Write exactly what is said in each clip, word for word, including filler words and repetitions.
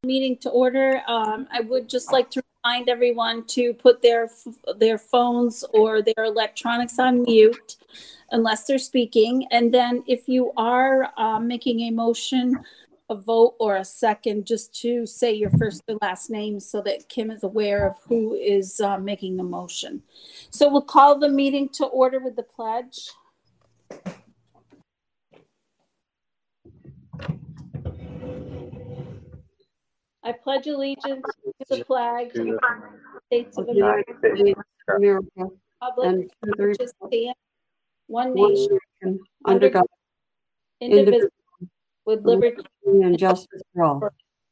Meeting to order. Um, I would just like to remind everyone to put their their phones or their electronics on mute unless they're speaking. And then if you are uh, making a motion, a vote, or a second, just to say your first and last name so that Kim is aware of who is uh, making the motion. So we'll call the meeting to order with the pledge. I pledge allegiance to the flag of the United States of America, America public, and which is stand, one one nation, nation, under God, indivisible, with liberty and justice for all.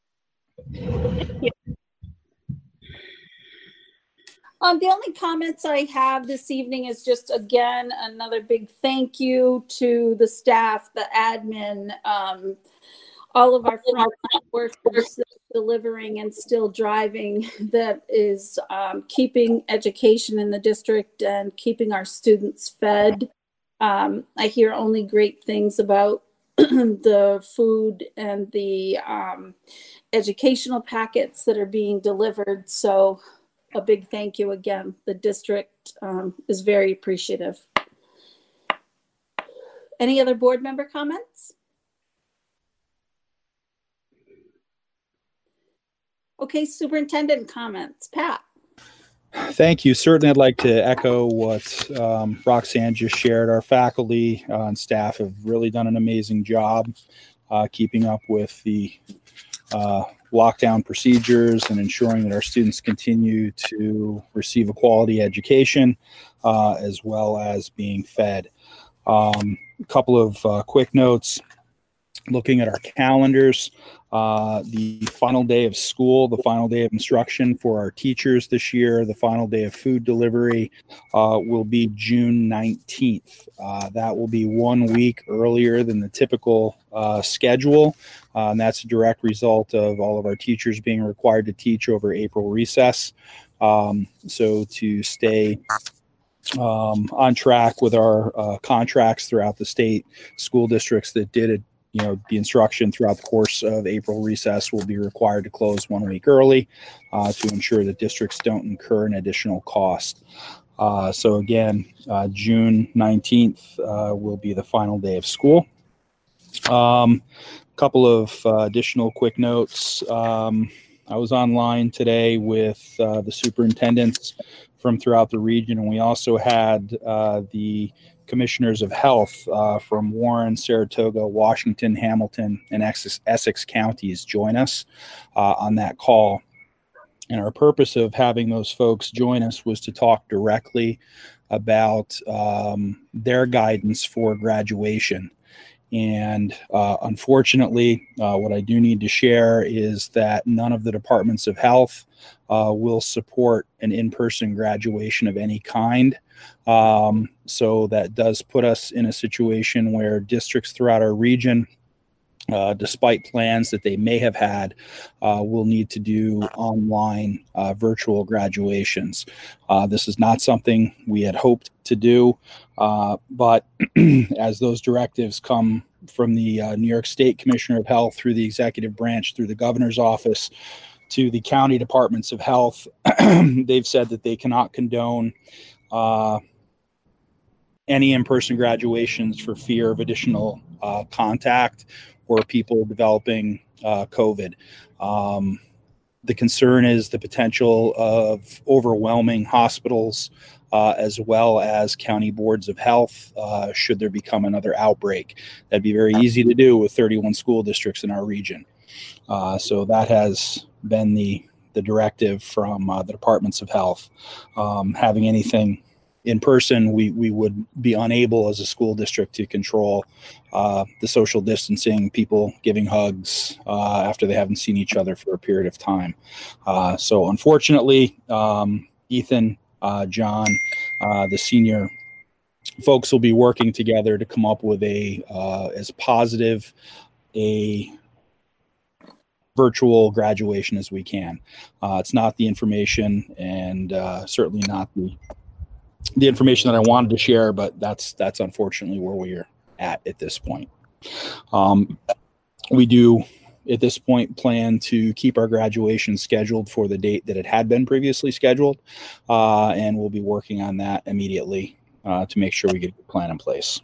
Um, the only comments I have this evening is just, again, another big thank you to the staff, the admin, um, all of our frontline workers that are delivering and still driving, that is um, keeping education in the district and keeping our students fed. Um, I hear only great things about the food and the um, educational packets that are being delivered. So a big thank you again. The district um, is very appreciative. Any other board member comments? Okay, superintendent comments. Pat. Thank you. Certainly, I'd like to echo what um, Roxanne just shared. Our faculty uh, and staff have really done an amazing job uh, keeping up with the uh, lockdown procedures and ensuring that our students continue to receive a quality education uh, as well as being fed. Um, a couple of uh, quick notes. Looking at our calendars, uh, the final day of school, the final day of instruction for our teachers this year, the final day of food delivery uh, will be June nineteenth. Uh, that will be one week earlier than the typical uh, schedule. Uh, and that's a direct result of all of our teachers being required to teach over April recess. Um, so to stay um, on track with our uh, contracts throughout the state, school districts that did it, you know, the instruction throughout the course of April recess will be required to close one week early uh, to ensure that districts don't incur an additional cost. Uh, so again, uh, June nineteenth uh, will be the final day of school. A um, couple of uh, additional quick notes. Um, I was online today with uh, the superintendents from throughout the region, and we also had uh, the commissioners of health uh, from Warren, Saratoga, Washington, Hamilton, and Essex, Essex counties join us uh, on that call. And our purpose of having those folks join us was to talk directly about um, their guidance for graduation. And uh, unfortunately, uh, what I do need to share is that none of the departments of health uh, will support an in-person graduation of any kind. Um, so that does put us in a situation where districts throughout our region, uh, despite plans that they may have had, uh, will need to do online uh, virtual graduations. Uh, this is not something we had hoped to do, uh, but as those directives come from the uh, New York State Commissioner of Health through the executive branch, through the governor's office, to the county departments of health, they've said that they cannot condone uh, any in-person graduations for fear of additional uh, contact or people developing uh, COVID. Um, the concern is the potential of overwhelming hospitals uh, as well as county boards of health uh, should there become another outbreak. That'd be very easy to do with thirty-one school districts in our region. Uh, so that has been the, the directive from uh, the departments of health. Um, having anything in person, we, we would be unable as a school district to control uh, the social distancing, people giving hugs uh, after they haven't seen each other for a period of time. Uh, so unfortunately, um, Ethan, uh, John, uh, the senior folks will be working together to come up with a uh, as positive a virtual graduation as we can. Uh, it's not the information and uh, certainly not the the information that I wanted to share, but that's that's unfortunately where we're at at this point. Um, we do at this point, plan to keep our graduation scheduled for the date that it had been previously scheduled, uh, and we'll be working on that immediately uh, to make sure we get a plan in place.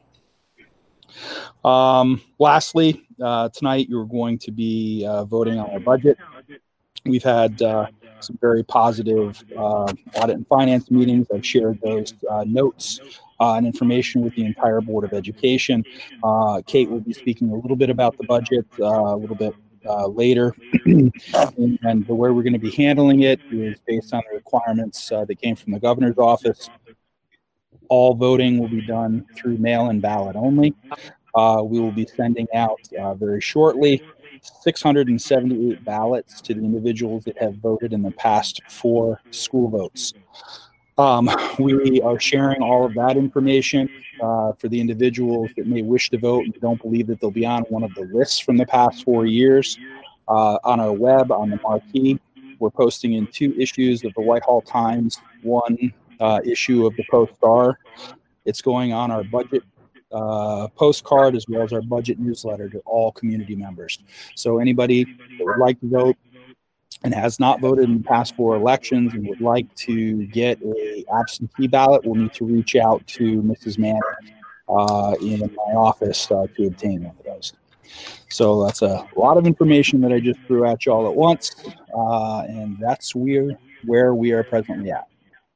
Um, lastly, uh, tonight you're going to be uh, voting on our budget. We've had uh, some very positive uh, audit and finance meetings. I've shared those uh, notes uh, and information with the entire Board of Education. Uh, Kate will be speaking a little bit about the budget uh, a little bit uh, later. and, and the way we're going to be handling it is based on the requirements uh, that came from the governor's office. All voting will be done through mail-in ballot only. Uh, we will be sending out uh, very shortly six hundred seventy-eight ballots to the individuals that have voted in the past four school votes. Um, we are sharing all of that information uh, for the individuals that may wish to vote and don't believe that they'll be on one of the lists from the past four years. Uh, on our web, on the marquee, we're posting in two issues of the Whitehall Times, one uh, issue of the Post-Star. It's going on our budget uh, postcard as well as our budget newsletter to all community members. So anybody that would like to vote and has not voted in the past four elections and would like to get a absentee ballot will need to reach out to Missus Mann uh, in my office uh, to obtain one of those. So that's a lot of information that I just threw at y'all at once, uh, and that's where, where we are presently at.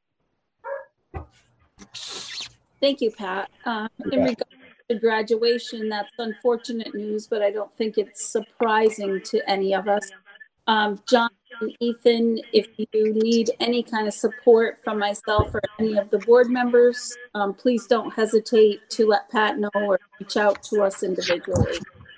Thank you, Pat. Uh, in regard to graduation, that's unfortunate news, but I don't think it's surprising to any of us. Um, John and Ethan, if you need any kind of support from myself or any of the board members, um, please don't hesitate to let Pat know or reach out to us individually.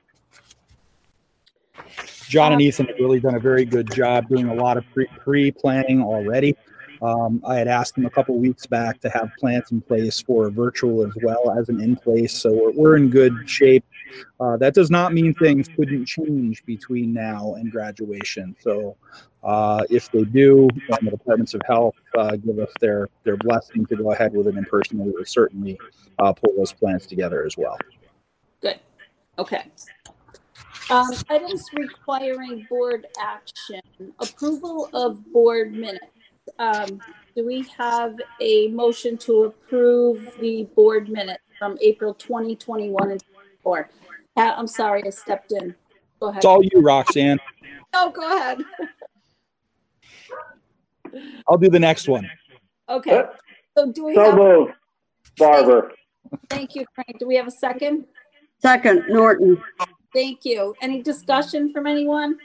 John and Ethan have really done a very good job doing a lot of pre- pre-planning already. Um, I had asked them a couple weeks back to have plans in place for a virtual as well as an in-place, so we're, we're in good shape. Uh, that does not mean things couldn't change between now and graduation. So uh, if they do, and the Departments of Health uh, give us their, their blessing to go ahead with it in person, we will certainly uh, pull those plans together as well. Good. Okay. Um, items requiring board action. Approval of board minutes. Um, do we have a motion to approve the board minutes from April twenty twenty-one and twenty-four? Pat, I'm sorry, I stepped in. Go ahead. It's all you, Roxanne. Oh, go ahead. I'll do the next one. Okay. So do we So have? moved, Barber. Thank you, Frank. Do we have a second? Second, Norton. Thank you. Any discussion from anyone?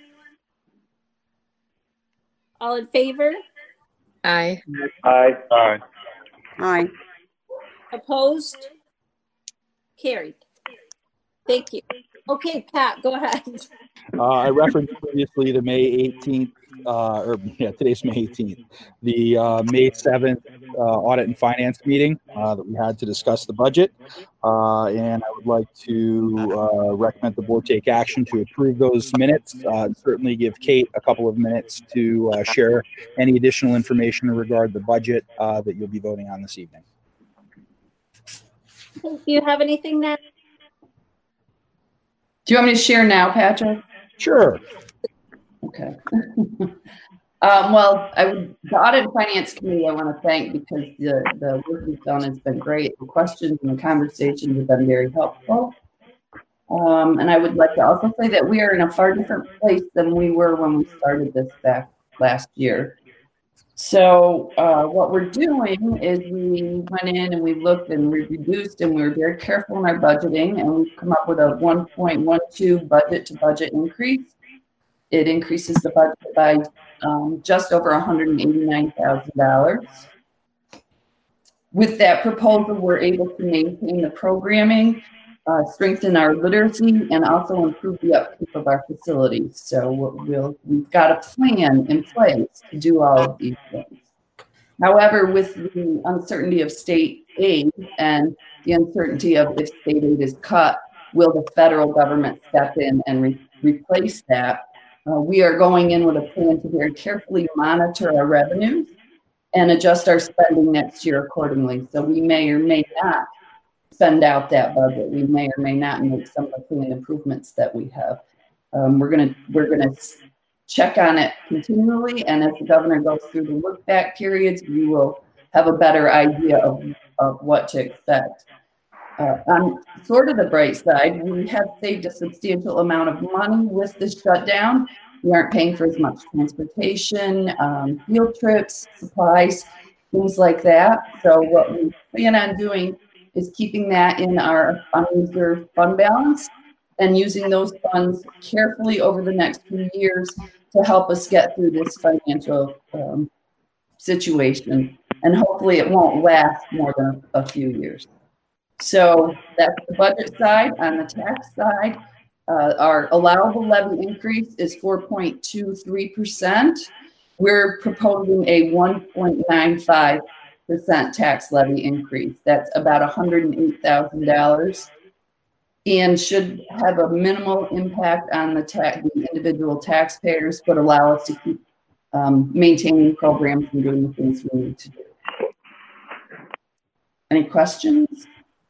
All in favor? Aye. Aye. Aye. Aye. Opposed? Carried. Thank you. Okay, Pat, go ahead. Uh, I referenced previously the May eighteenth, uh, or yeah, today's May eighteenth, the uh, May seventh uh, audit and finance meeting uh, that we had to discuss the budget. Uh, and I would like to uh, recommend the board take action to approve those minutes. Uh, certainly give Kate a couple of minutes to uh, share any additional information in regard to the budget uh, that you'll be voting on this evening. Do you have anything now? Do you want me to share now, Patrick? Sure. Okay. um, well, I would, the Audit and Finance Committee I want to thank because the, the work we've done has been great. The questions and the conversations have been very helpful. Um, and I would like to also say that we are in a far different place than we were when we started this back last year. So uh, what we're doing is we went in and we looked and we reduced and we were very careful in our budgeting, and we've come up with a one point one two budget to budget increase. It increases the budget by um, just over one hundred eighty-nine thousand dollars. With that proposal, we're able to maintain the programming, uh, strengthen our literacy, and also improve the upkeep of our facilities. So we'll, we've got a plan in place to do all of these things. However, with the uncertainty of state aid and the uncertainty of if state aid is cut, will the federal government step in and re replace that? Uh, we are going in with a plan to very carefully monitor our revenues and adjust our spending next year accordingly. So we may or may not spend out that budget. We may or may not make some of the improvements that we have Um, we're gonna we're gonna check on it continually, and as the governor goes through the look back periods, we will have a better idea of, of what to expect. Uh, on sort of the bright side, we have saved a substantial amount of money with this shutdown. We aren't paying for as much transportation, um, field trips, supplies, things like that. So what we plan on doing is keeping that in our unreserved fund balance and using those funds carefully over the next few years to help us get through this financial um, situation. And hopefully it won't last more than a, a few years. So that's the budget side. On the tax side, uh, our allowable levy increase is four point two three percent. We're proposing a one point nine five percent tax levy increase. That's about one hundred eight thousand dollars and should have a minimal impact on the, ta- the individual taxpayers, but allow us to keep um, maintaining programs and doing the things we need to do. Any questions?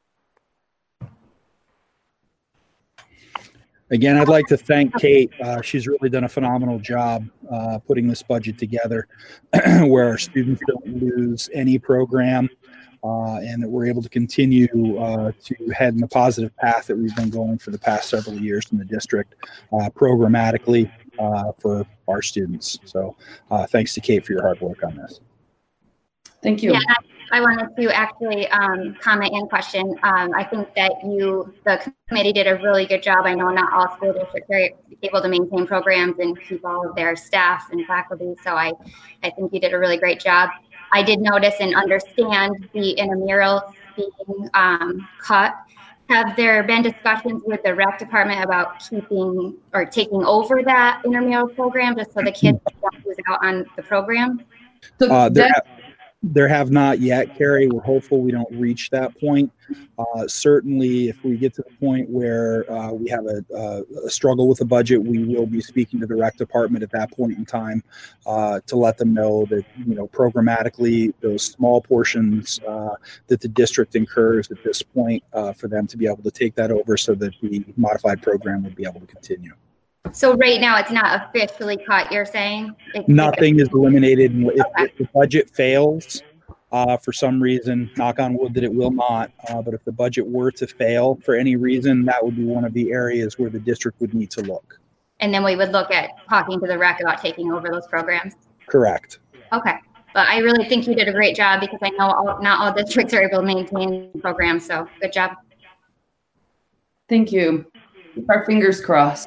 Again, I'd like to thank Kate. Uh, she's really done a phenomenal job uh, putting this budget together where our students don't lose any program uh, and that we're able to continue uh, to head in the positive path that we've been going for the past several years in the district uh, programmatically uh, for our students. So uh, thanks to Kate for your hard work on this. Thank you. Yeah, I wanted to actually um, comment and question. Um, I think that you, the committee did a really good job. I know not all school districts are able to maintain programs and keep all of their staff and faculty. So I, I think you did a really great job. I did notice and understand the intramural being um, cut. Have there been discussions with the rec department about keeping or taking over that intramural program just so the kids don't lose out on the program? So Uh, there, that- ha- there have not yet, Carrie. We're hopeful we don't reach that point. Uh, certainly, if we get to the point where uh, we have a, a, a struggle with the budget, we will be speaking to the rec department at that point in time uh, to let them know that, you know, programmatically, those small portions uh, that the district incurs at this point uh, for them to be able to take that over so that the modified program would be able to continue. So right now it's not officially cut, you're saying? It's Nothing is eliminated. If, Okay. if the budget fails, uh, for some reason, knock on wood that it will not, uh, but if the budget were to fail for any reason, that would be one of the areas where the district would need to look. And then we would look at talking to the rec about taking over those programs. Correct. Okay. But I really think you did a great job because I know all, not all districts are able to maintain programs. So good job. Thank you. Keep our fingers crossed.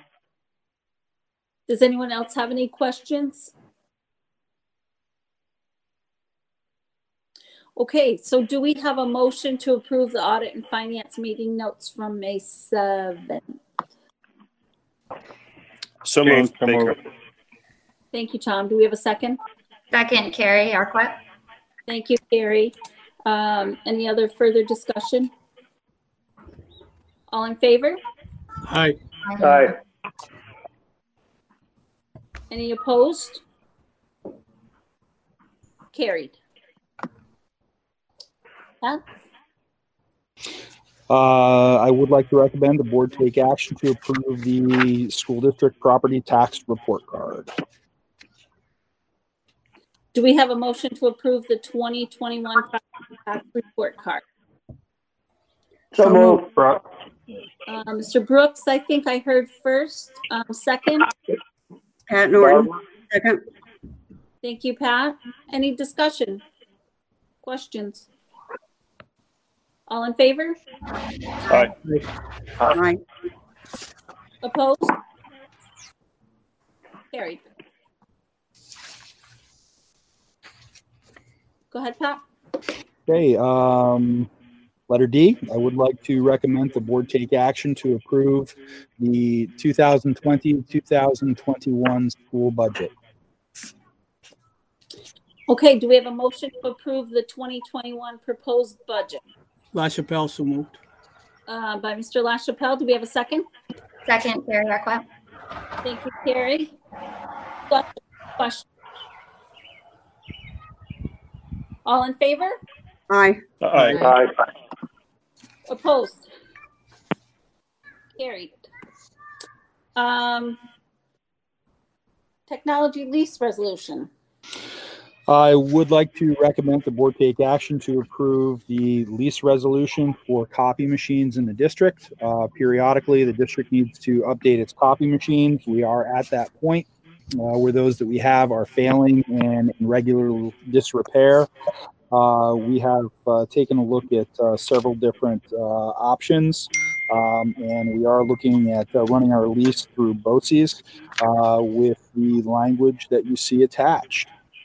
Does anyone else have any questions? Okay, so do we have a motion to approve the audit and finance meeting notes from May seventh? So James moved, Baker. Baker. Thank you, Tom. Do we have a second? Second, Carrie Arquette. Thank you, Carrie. Um, any other further discussion? All in favor? Aye. Aye. Any opposed? Carried. Pat? Uh, I would like to recommend the board take action to approve the school district property tax report card. Do we have a motion to approve the twenty twenty-one tax report card? So moved, Brooks. Uh, Mister Brooks, I think I heard first. Um, second. Pat Norton, Barber. second. Thank you, Pat. Any discussion? Questions? All in favor? Aye. Aye. Opposed? Carried. Go ahead, Pat. Okay, um, letter D, I would like to recommend the board take action to approve the two thousand twenty, two thousand twenty-one school budget. Okay, do we have a motion to approve the twenty twenty-one proposed budget? LaChapelle, so moved. Uh, by Mister LaChapelle. Do we have a second? Second, Carrie Arquette. Thank you, Carrie. Question? All in favor? Aye. Aye. Aye. Opposed? Carried. Um, technology lease resolution. I would like to recommend the board take action to approve the lease resolution for copy machines in the district. Uh, periodically, the district needs to update its copy machines. We are at that point uh, where those that we have are failing and in regular disrepair. Uh, we have uh, taken a look at uh, several different uh, options, um, and we are looking at uh, running our lease through BOCES uh, with the language that you see attached.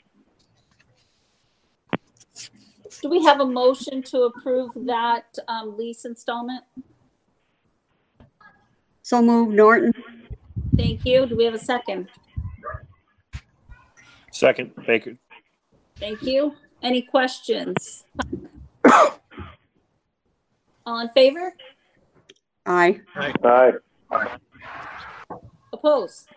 Do we have a motion to approve that um, lease installment? So moved, Norton. Thank you. Do we have a second? Second, Baker. Thank you. Any questions? All in favor? Aye. Aye. Opposed?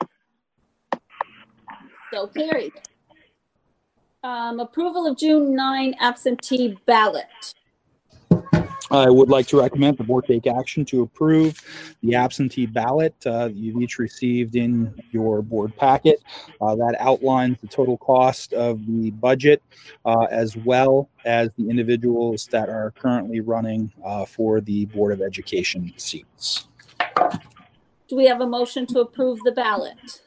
So carried. Um, approval of June ninth absentee ballot. I would like to recommend the board take action to approve the absentee ballot uh, that you've each received in your board packet. Uh, that outlines the total cost of the budget uh, as well as the individuals that are currently running uh, for the Board of Education seats. Do we have a motion to approve the ballot?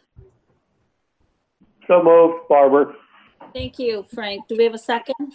So moved, Barber. Thank you, Frank. Do we have a second?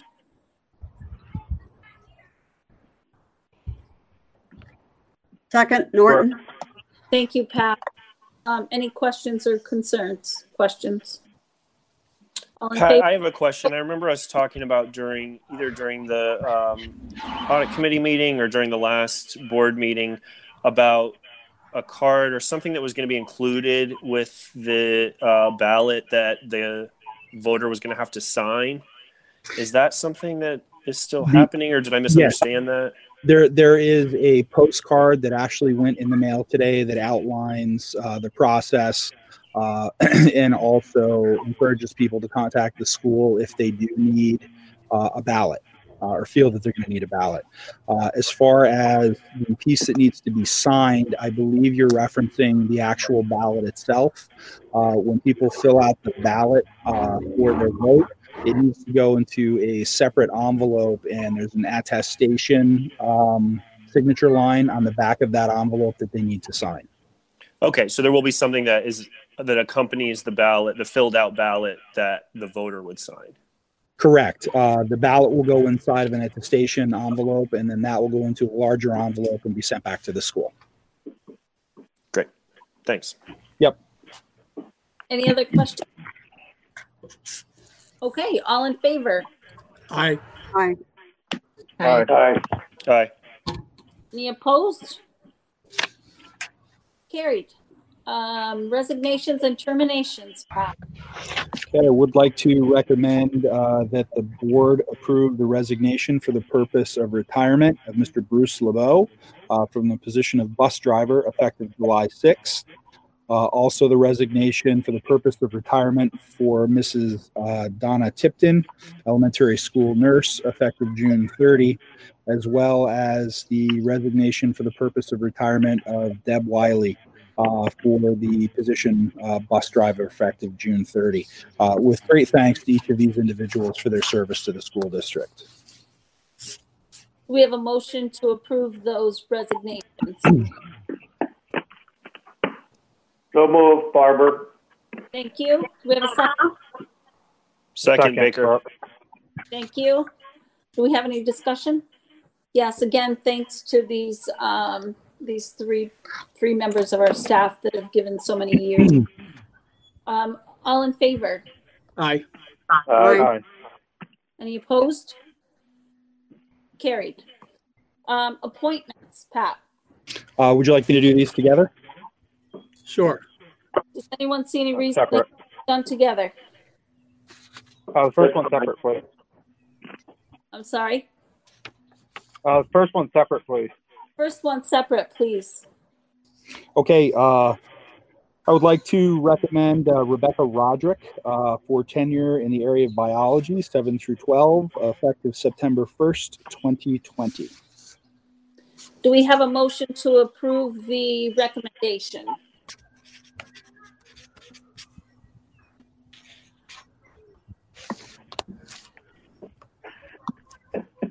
Second, Norton. Thank you, Pat. Um, any questions or concerns? Questions? All in Pat, favor? I have a question. I remember us talking about during either during the um, audit committee meeting or during the last board meeting about a card or something that was going to be included with the uh, ballot that the voter was going to have to sign. Is that something that is still happening, or did I misunderstand yes. that? There, there is a postcard that actually went in the mail today that outlines uh, the process uh, and also encourages people to contact the school if they do need uh, a ballot uh, or feel that they're going to need a ballot. Uh, as far as the piece that needs to be signed, I believe you're referencing the actual ballot itself. Uh, when people fill out the ballot uh, for their vote, it needs to go into a separate envelope, and there's an attestation um, signature line on the back of that envelope that they need to sign. Okay, so there will be something that is that accompanies the ballot, the filled out ballot that the voter would sign. Correct. Uh, the ballot will go inside of an attestation envelope, and then that will go into a larger envelope and be sent back to the school. Great. Thanks. Yep. Any other questions? Okay, all in favor? Aye. Aye. Aye. Aye. Aye. Any opposed? Carried. Um, resignations and terminations. Pat. Okay, I would like to recommend uh, that the board approve the resignation for the purpose of retirement of Mister Bruce LeBeau uh, from the position of bus driver effective July sixth. Uh, also, the resignation for the purpose of retirement for Missus Uh, Donna Tipton, elementary school nurse, effective June thirtieth, as well as the resignation for the purpose of retirement of Deb Wiley uh, for the position uh, bus driver, effective June thirtieth. Uh, with great thanks to each of these individuals for their service to the school district. We have a motion to approve those resignations. So moved, Barber. Thank you. Do we have a second? Second, Second, Baker. Burke. Thank you. Do we have any discussion? Yes, again, thanks to these um, these three three members of our staff that have given so many years. Um, all in favor? Aye. Aye. Any opposed? Carried. Um, appointments, Pat. Uh, would you like me to do these together? Sure. Does anyone see any reason they Separate. can be done together? Uh, the first one separate, please. I'm sorry. Uh, the first one separate, please. First one separate, please. Okay, uh, I would like to recommend uh, Rebecca Roderick uh, for tenure in the area of biology, seven through twelve, effective September first, twenty twenty. Do we have a motion to approve the recommendation?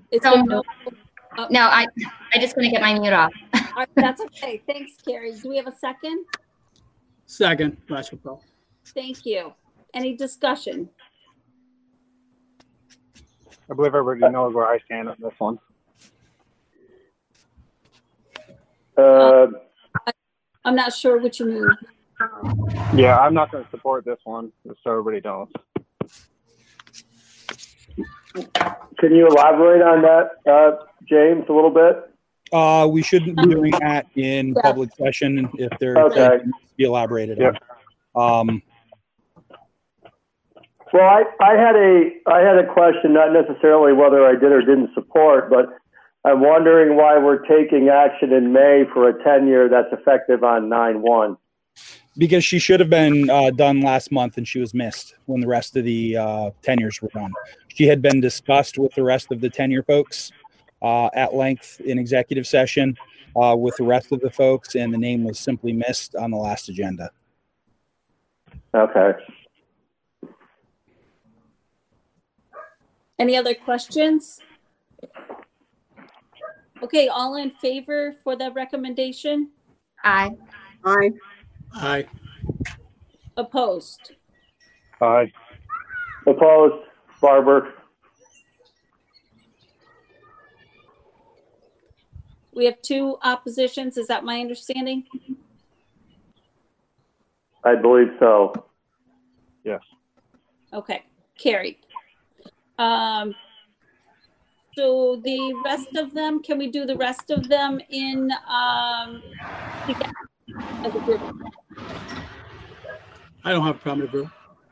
Is So there no? uh, No, I, I just gonna get my mute off. all right, That's okay. Thanks, Carrie. Do we have a second? Second, LaChapelle. Thank you. Any discussion? I believe everybody knows where I stand on this one. Uh, I'm not sure what you mean. Yeah, I'm not going to support this one, just so everybody knows. can you elaborate on that, uh, James, a little bit? Uh, we shouldn't be doing that in Yeah. public session if there's Okay. anything to be elaborated Yep. on. Um, Well, I, I had a I had a question, not necessarily whether I did or didn't support, but I'm wondering why we're taking action in May for a tenure that's effective on nine one. because she should have been uh, done last month and she was missed when the rest of the uh, tenures were done. She had been discussed with the rest of the tenure folks uh, at length in executive session uh, with the rest of the folks, and the name was simply missed on the last agenda. Okay. Any other questions? Okay, all in favor for the recommendation? Aye. Aye. Aye. Opposed? Aye. Opposed, Barber. We have two oppositions. Is that my understanding? I believe so. Yes. Okay, carried. Um, so the rest of them, can we do the rest of them in, um, together as a group? I don't have a problem with the group.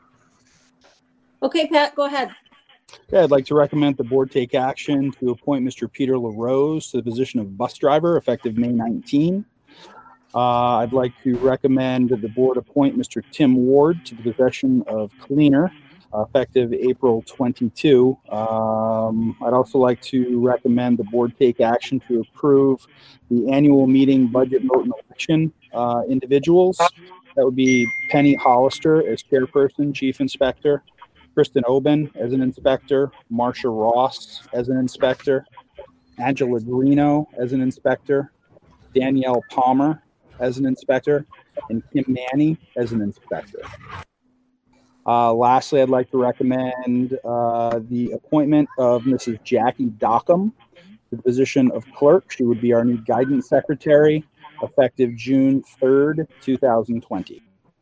Okay, Pat, go ahead. Okay, I'd like to recommend the board take action to appoint Mister Peter LaRose to the position of bus driver effective May nineteenth. Uh, I'd like to recommend that the board appoint Mister Tim Ward to the position of cleaner uh, effective April twenty-second. Um, I'd also like to recommend the board take action to approve the annual meeting budget vote and election uh, individuals. That would be Penny Hollister as chairperson, chief inspector, Kristen Oben as an inspector, Marcia Ross as an inspector, Angela Greeno as an inspector, Danielle Palmer as an inspector, and Kim Manny as an inspector. Uh, lastly, I'd like to recommend uh, the appointment of Missus Jackie Dockham to the position of clerk. She would be our new guidance secretary, effective June third, two thousand twenty.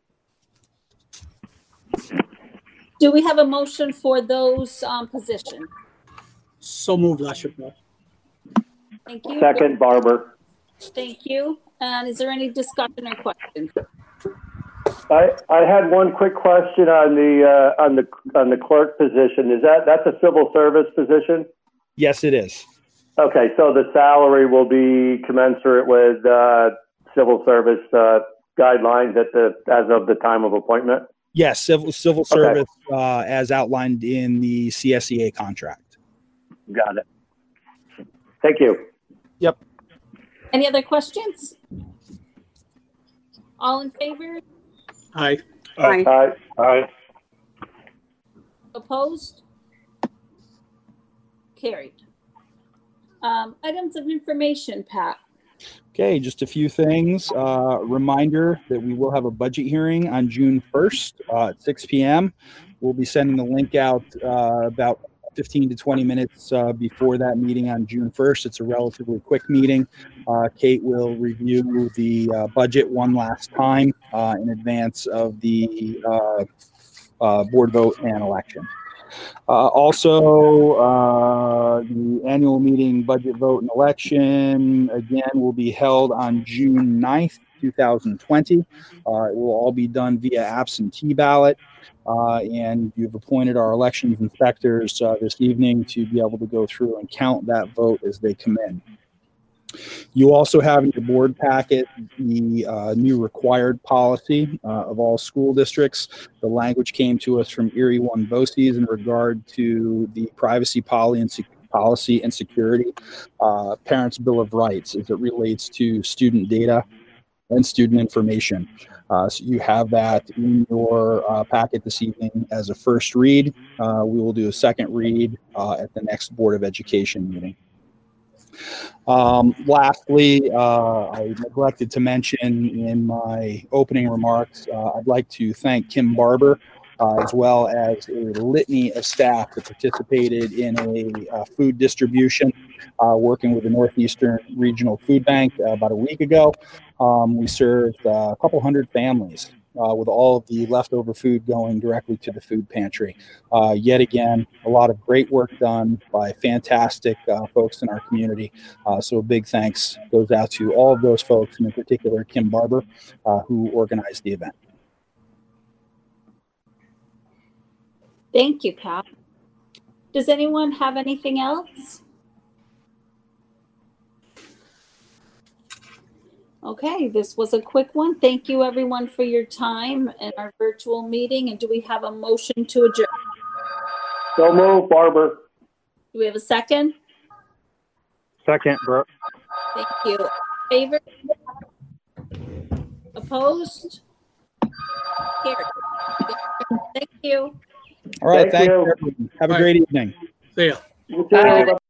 Do we have a motion for those um, positions? So moved, LaChapelle. Thank you. Second, Barber. Thank you. And is there any discussion or questions? I, I had one quick question on the uh, on the on the clerk position. Is that that's a civil service position? Yes, it is. Okay, so the salary will be commensurate with uh, civil service uh, guidelines at the as of the time of appointment. Yes, civil civil Okay. service uh, as outlined in the C S E A contract. Got it. Thank you. Yep. Any other questions? All in favor? Aye. Aye. Aye. Aye. Opposed? Carried. Um, items of information, Pat. Okay, just a few things. Uh, reminder that we will have a budget hearing on June first uh, at six p m We'll be sending the link out uh, about fifteen to twenty minutes uh, before that meeting on June first. It's a relatively quick meeting. Uh, Kate will review the uh, budget one last time uh, in advance of the uh, uh, board vote and election. Uh, also, uh, the annual meeting budget vote and election, again, will be held on June ninth, two thousand twenty. Uh, it will all be done via absentee ballot. Uh, and you've appointed our elections inspectors uh, this evening to be able to go through and count that vote as they come in. You also have in your board packet the uh, new required policy uh, of all school districts. The language came to us from Erie One BOCES in regard to the privacy policy and, sec- policy and security, uh, Parents' Bill of Rights as it relates to student data and student information. Uh, so you have that in your uh, packet this evening as a first read. Uh, we will do a second read uh, at the next Board of Education meeting. Um, lastly, uh, I neglected to mention in my opening remarks, uh, I'd like to thank Kim Barber, uh, as well as a litany of staff that participated in a uh, food distribution, uh, working with the Northeastern Regional Food Bank uh, about a week ago. Um, we served uh, a couple hundred families uh, with all of the leftover food going directly to the food pantry. Uh, yet again, a lot of great work done by fantastic uh, folks in our community. Uh, so a big thanks goes out to all of those folks, and in particular, Kim Barber, uh, who organized the event. Thank you, Pat. Does anyone have anything else? Okay, this was a quick one. Thank you, everyone, for your time in our virtual meeting. And do we have a motion to adjourn? So move, Barber. Do we have a second? Second, Brooke. Thank you. Favor? Opposed? Here. Thank you. All right, Thank thank you. you. Have a great evening. See ya. You too.